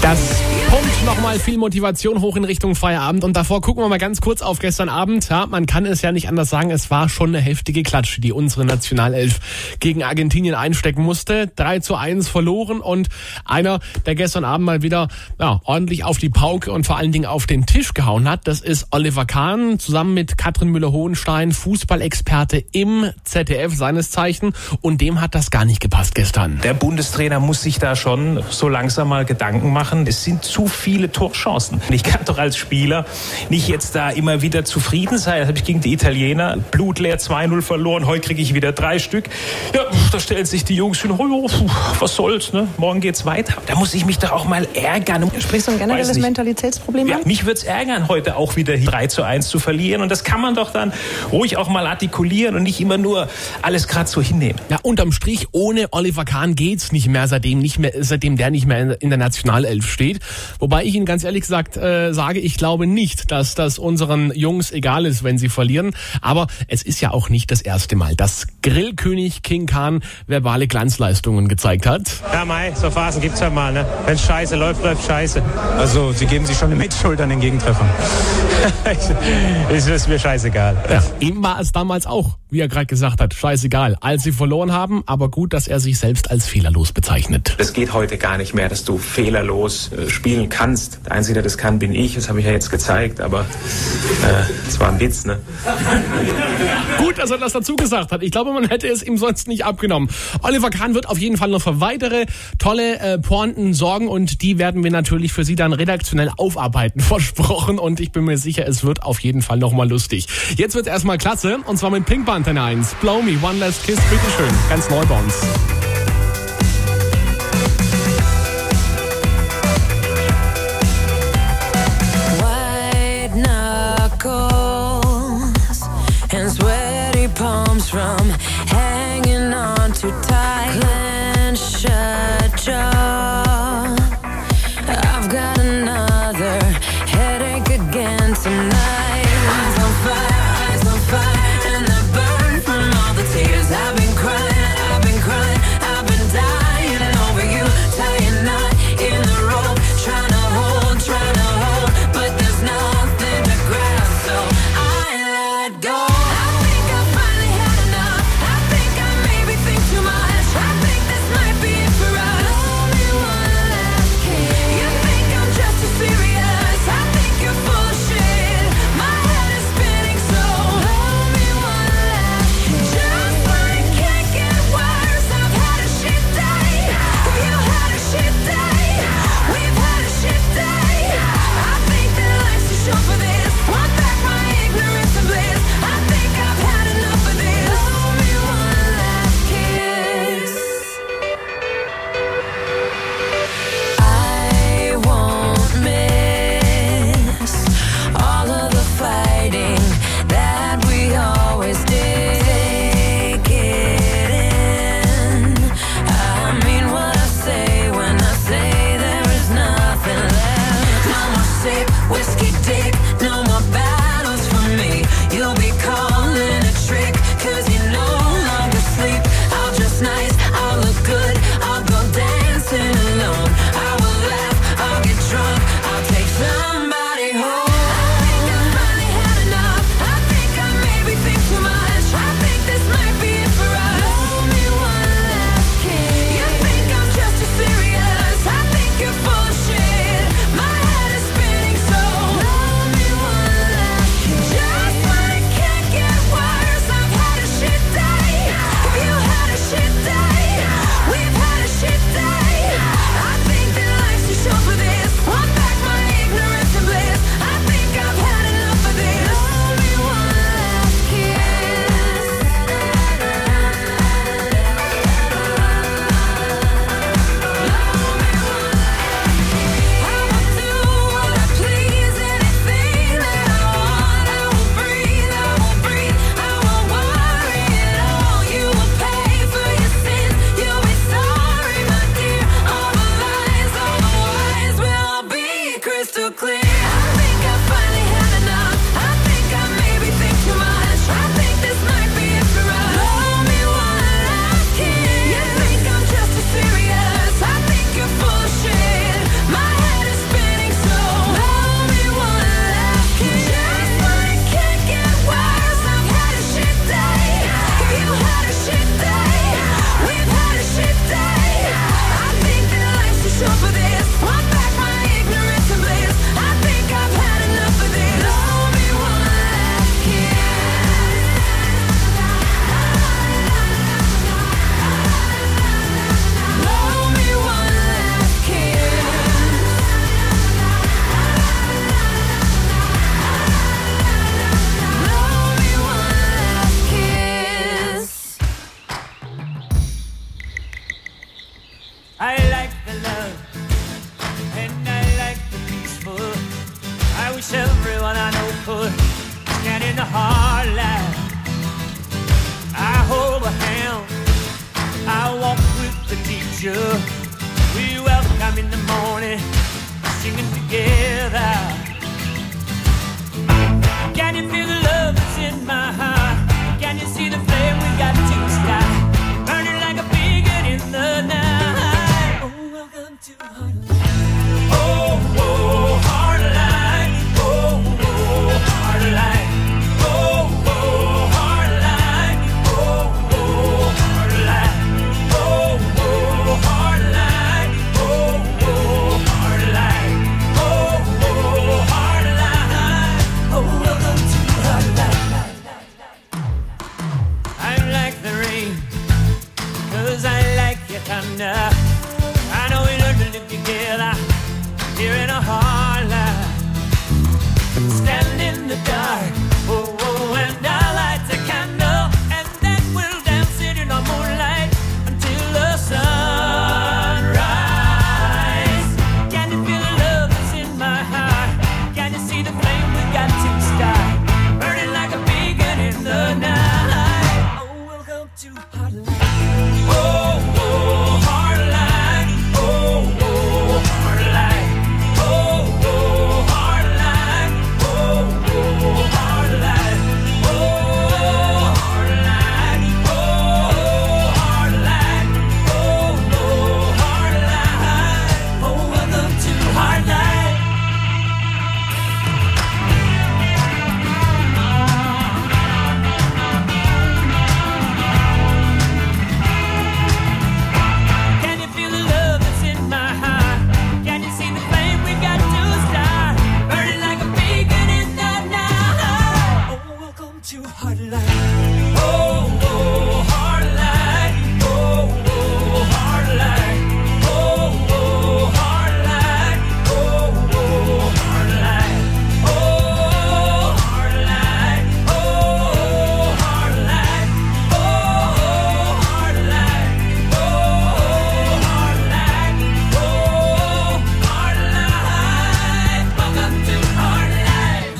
Das pumpt nochmal viel Motivation hoch in Richtung Feierabend. Und davor gucken wir mal ganz kurz auf gestern Abend. Ja, man kann es ja nicht anders sagen, es war schon eine heftige Klatsche, die unsere Nationalelf gegen Argentinien einstecken musste. 3:1 verloren und einer, der gestern Abend mal wieder ordentlich auf die Pauke und vor allen Dingen auf den Tisch gehauen hat, das ist Oliver Kahn, zusammen mit Katrin Müller-Hohenstein, Fußballexperte im ZDF seines Zeichen. Und dem hat das gar nicht gepasst gestern. Der Bundestrainer muss sich da schon so langsam mal Gedanken machen. Es sind zu viele Torchancen. Ich kann doch als Spieler nicht jetzt da immer wieder zufrieden sein. Das habe ich gegen die Italiener blutleer 2:0 verloren. Heute kriege ich wieder 3 Stück. Ja, da stellen sich die Jungs hin, was soll's, ne? Morgen geht's weiter. Da muss ich mich doch auch mal ärgern. Sprichst du ein generelles Mentalitätsproblem an? Ja, mich wird's ärgern, heute auch wieder 3:1 zu verlieren. Und das kann man doch dann ruhig auch mal artikulieren und nicht immer nur alles gerade so hinnehmen. Ja, unterm Strich, ohne Oliver Kahn geht's nicht mehr, seitdem der nicht mehr in der Nationalelf steht. Wobei ich Ihnen ganz ehrlich gesagt sage, ich glaube nicht, dass das unseren Jungs egal ist, wenn sie verlieren. Aber es ist ja auch nicht das erste Mal, dass Grillkönig King Kahn verbale Glanzleistungen gezeigt hat. Ja, Mai, so Phasen gibt's ja mal, ne? Wenn scheiße läuft, läuft scheiße. Also, Sie geben sich schon eine Mitschuld an den Gegentreffern. Ist mir scheißegal. Ja, ihm war es damals auch, wie er gerade gesagt hat, scheißegal, als sie verloren haben. Aber gut, dass er sich selbst als fehlerlos bezeichnet. Es geht heute gar nicht mehr, dass du fehlerlos spielen kannst. Der Einzige, der das kann, bin ich. Das habe ich ja jetzt gezeigt, aber es war ein Witz, ne? Gut, dass er das dazu gesagt hat. Ich glaube, man hätte es ihm sonst nicht abgenommen. Oliver Kahn wird auf jeden Fall noch für weitere tolle Pointen sorgen und die werden wir natürlich für Sie dann redaktionell aufarbeiten, versprochen. Und ich bin mir sicher, es wird auf jeden Fall nochmal lustig. Jetzt wird's erstmal klasse und zwar mit Pink Panther 1. Blow Me, One Last Kiss, bitteschön. Ganz neu bei uns. Palms from hanging on too tight, clench shut jaw. I've got another headache again tonight. Eyes on fire, and I burn from all the tears I've been crying, I've been dying over you, tying knot in the rope, trying to hold, but there's nothing to grab, so I let go. Too much. I think this might be it for us. the hard life. I hold a hand, I walk with the teacher. We welcome in the morning, singing together. Can you feel the love that's in my heart? Can you see the flame we got to start? Burning like a beacon in the night. Oh, welcome to Heartline. Oh, oh, Heartline. Oh, oh, Heartline. Oh, oh, Heartline. Oh, oh, Heartline. Oh, oh, Heartline. Oh, oh, Heartline. Oh, oh, Heartline. Oh, welcome to Heartline. I'm like the rain, 'cause I like your thunder. I know we learned to live together here in a hard life. Stand in the dark, oh, oh, and I'll light a candle, and then we'll dance it in the moonlight until the sunrise. Can you feel the love that's in my heart? Can you see the flame we got to start? Burning like a beacon in the night. Oh, welcome to Heartline. Oh, oh, Heartline. Oh, oh, Heartline. Oh, oh, Heartline. Oh, oh, Heartline. Oh, Heartline. Oh, Heartline. Oh, oh, Heartline. Oh, welcome to Heartline. Can you feel the love that's in my heart? Can you see the flame we got to start? Burning like a beacon in the night. Oh, welcome to Heartline. Oh, oh, Heartline. Oh, oh, Heartline. Oh, oh, Heartline. Oh, oh, Heartline. Oh, Heartline. Oh, Heartline. Oh, Heartline. Oh, Heartline. Oh, Heartline. Welcome to Heartline.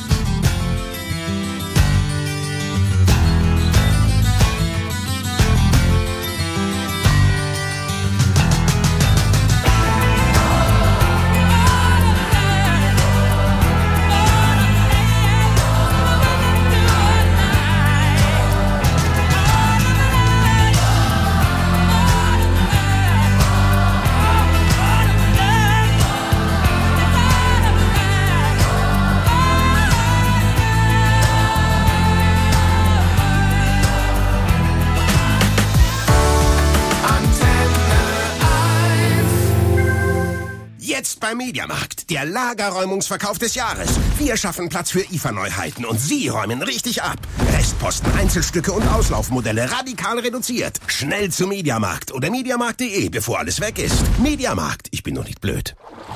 Jetzt beim Mediamarkt, der Lagerräumungsverkauf des Jahres. Wir schaffen Platz für IFA-Neuheiten und Sie räumen richtig ab. Restposten, Einzelstücke und Auslaufmodelle radikal reduziert. Schnell zum Mediamarkt oder mediamarkt.de, bevor alles weg ist. Mediamarkt, ich bin nur nicht blöd.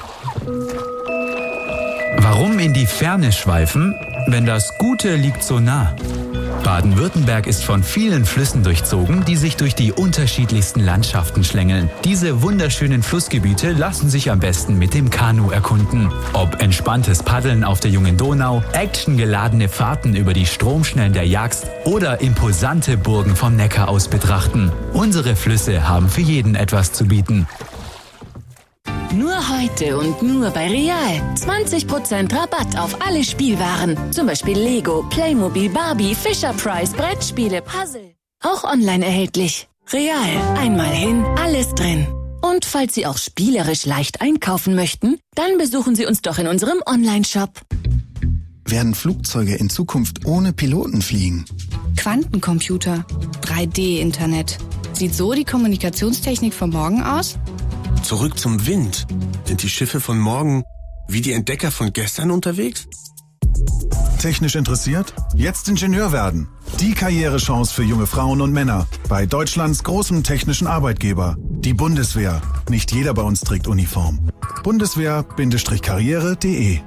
Warum in die Ferne schweifen, wenn das Gute liegt so nah? Baden-Württemberg ist von vielen Flüssen durchzogen, die sich durch die unterschiedlichsten Landschaften schlängeln. Diese wunderschönen Flussgebiete lassen sich am besten mit dem Kanu erkunden. Ob entspanntes Paddeln auf der jungen Donau, actiongeladene Fahrten über die Stromschnellen der Jagst oder imposante Burgen vom Neckar aus betrachten. Unsere Flüsse haben für jeden etwas zu bieten. Nur heute und nur bei Real. 20% Rabatt auf alle Spielwaren. Zum Beispiel Lego, Playmobil, Barbie, Fisher-Price, Brettspiele, Puzzle. Auch online erhältlich. Real. Einmal hin, alles drin. Und falls Sie auch spielerisch leicht einkaufen möchten, dann besuchen Sie uns doch in unserem Online-Shop. Werden Flugzeuge in Zukunft ohne Piloten fliegen? Quantencomputer, 3D-Internet. Sieht so die Kommunikationstechnik von morgen aus? Zurück zum Wind. Sind die Schiffe von morgen wie die Entdecker von gestern unterwegs? Technisch interessiert? Jetzt Ingenieur werden. Die Karrierechance für junge Frauen und Männer. Bei Deutschlands großem technischen Arbeitgeber. Die Bundeswehr. Nicht jeder bei uns trägt Uniform. Bundeswehr-karriere.de.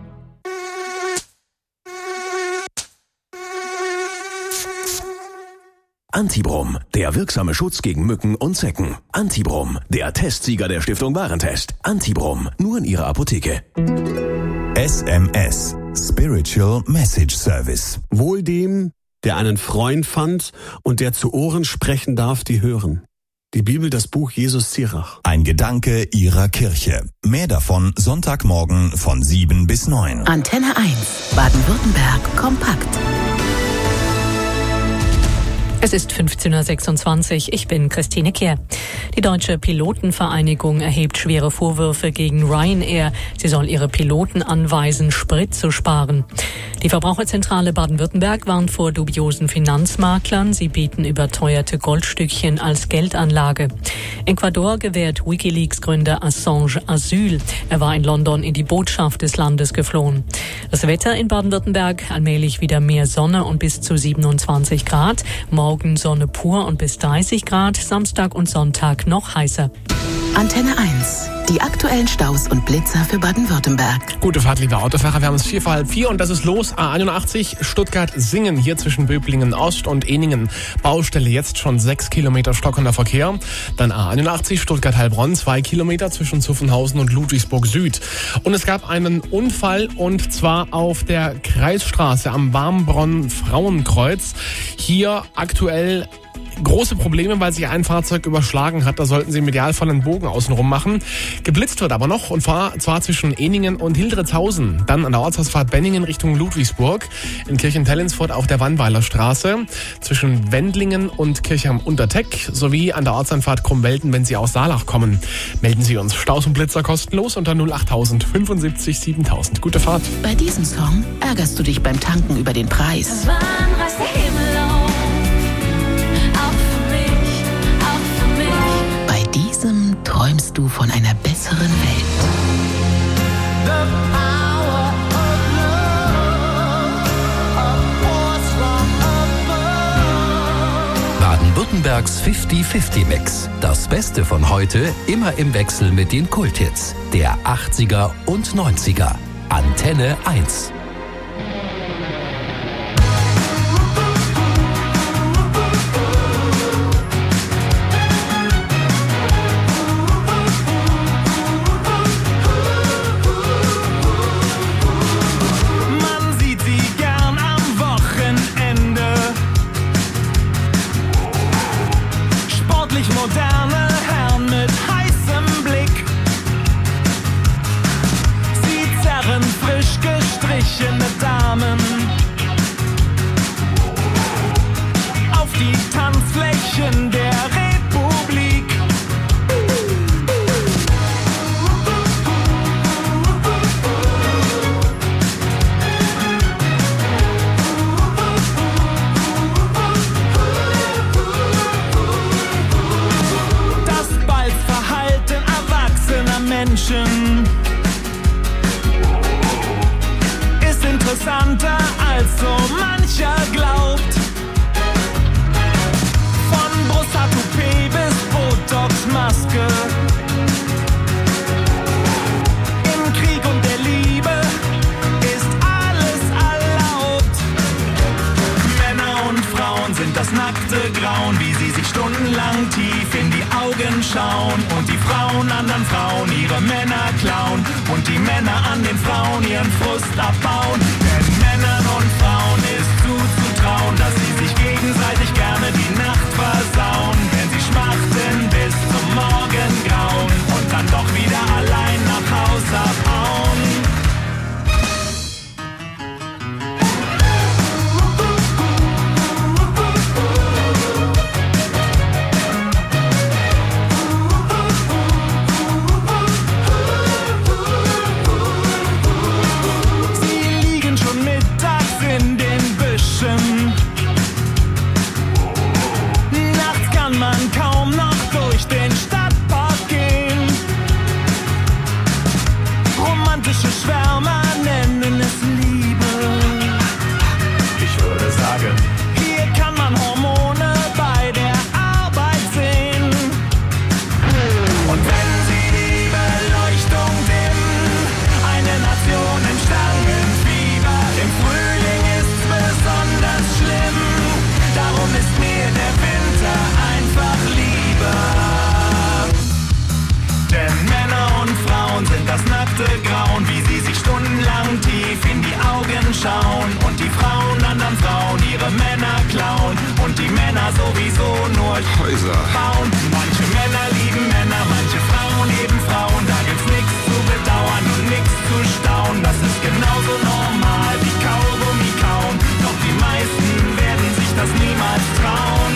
Antibrum, der wirksame Schutz gegen Mücken und Zecken. Antibrum, der Testsieger der Stiftung Warentest. Antibrum, nur in Ihrer Apotheke. SMS. Spiritual Message Service. Wohl dem, der einen Freund fand und der zu Ohren sprechen darf, die hören. Die Bibel, das Buch Jesus Sirach. Ein Gedanke Ihrer Kirche. Mehr davon Sonntagmorgen von 7 bis 9. Antenne 1, Baden-Württemberg, kompakt. Es ist 15.26 Uhr, ich bin Christine Kehr. Die Deutsche Pilotenvereinigung erhebt schwere Vorwürfe gegen Ryanair. Sie soll ihre Piloten anweisen, Sprit zu sparen. Die Verbraucherzentrale Baden-Württemberg warnt vor dubiosen Finanzmaklern. Sie bieten überteuerte Goldstückchen als Geldanlage. Ecuador gewährt WikiLeaks-Gründer Assange Asyl. Er war in London in die Botschaft des Landes geflohen. Das Wetter in Baden-Württemberg, allmählich wieder mehr Sonne und bis zu 27 Grad. Morgen Sonne pur und bis 30 Grad, Samstag und Sonntag noch heißer. Antenne 1, die aktuellen Staus und Blitzer für Baden-Württemberg. Gute Fahrt, liebe Autofahrer. Wir haben es 4:45 und das ist los. A81 Stuttgart-Singen, hier zwischen Böblingen Ost und Eningen. Baustelle jetzt schon 6 Kilometer stockender Verkehr. Dann A81 Stuttgart-Heilbronn, 2 Kilometer zwischen Zuffenhausen und Ludwigsburg Süd. Und es gab einen Unfall und zwar auf der Kreisstraße am Barmbronn-Frauenkreuz. Hier aktuell große Probleme, weil sich ein Fahrzeug überschlagen hat. Da sollten sie medial vollen Bogen außenrum machen. Geblitzt wird aber noch, und zwar zwischen Eningen und Hildritzhausen. Dann an der Ortsausfahrt Benningen Richtung Ludwigsburg. In Kirchentellensfurt auf der Wannweiler Straße. Zwischen Wendlingen und Kirch am Unterteck. Sowie an der Ortsanfahrt Krummwelten, wenn Sie aus Saalach kommen. Melden Sie uns Staus und Blitzer kostenlos unter 08000 75 7000. Gute Fahrt. Bei diesem Song ärgerst du dich beim Tanken über den Preis. Wann reißt der Himmel auf? Träumst du von einer besseren Welt? Baden-Württembergs 50-50-Mix. Das Beste von heute immer im Wechsel mit den Kulthits der 80er und 90er. Antenne 1. Moderne Herren mit heißem Blick. Sie zerren frisch gestrichene Damen auf die Tanzflächen der Republik. Menschen ist interessanter als so mancher glaubt. Von Brusthaar-Toupet bis Botox-Maske. Im Krieg und der Liebe ist alles erlaubt. Männer und Frauen sind das nackte Grauen, wie sie sich stundenlang tief in die Augen schauen. Und die Frauen anderen Frauen ihre Männer klauen. Und die Männer an den Frauen ihren Frust abbauen. Denn Männern und Frauen ist zuzutrauen, dass sie sich gegenseitig gerne die Nacht versauen. Wenn sie schmachten bis zum Morgengrauen und dann doch wieder allein nach Haus abhauen. Schwärmer nennen es Liebe. Ich würde sagen, hier kann man Hormone bei der Arbeit sehen. Und wenn sie die Beleuchtung dimmen, eine Nation im Schlangenfieber. Im Frühling ist's besonders schlimm, darum ist mir der Winter einfach lieber. Denn Männer und Frauen sind das nackte Grauen, wie sie sich stundenlang schauen und die Frauen anderen Frauen ihre Männer klauen und die Männer sowieso nur Häuser bauen. Manche Männer lieben Männer, manche Frauen lieben Frauen. Da gibt's nichts zu bedauern und nichts zu staunen. Das ist genauso normal wie Kaugummi kauen. Doch die meisten werden sich das niemals trauen.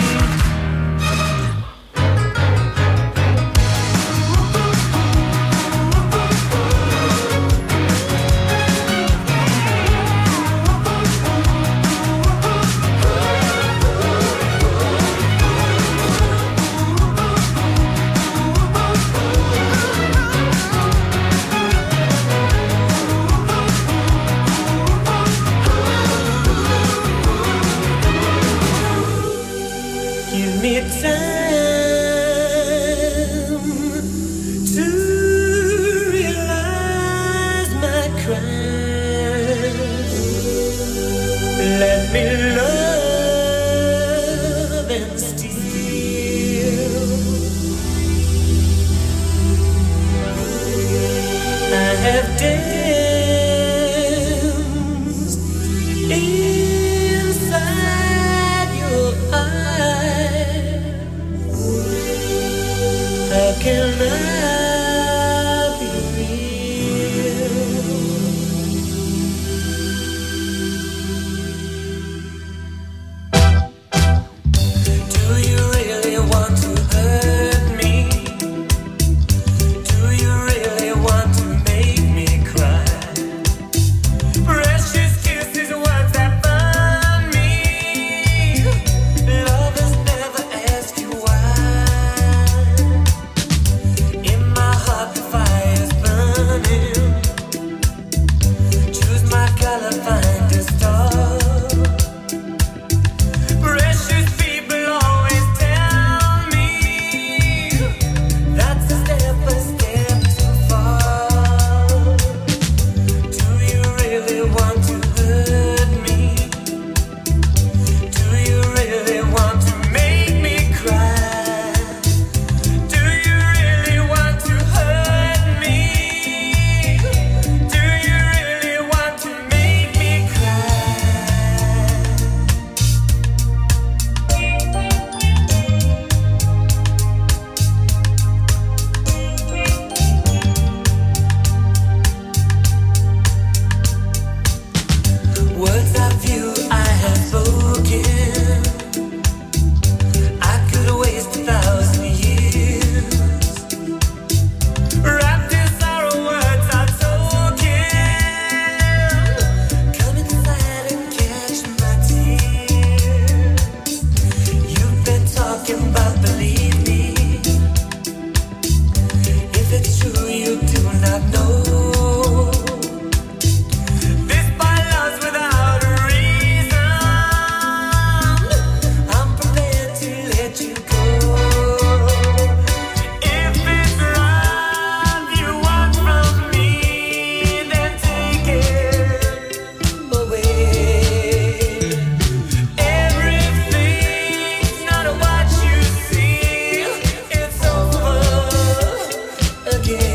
again.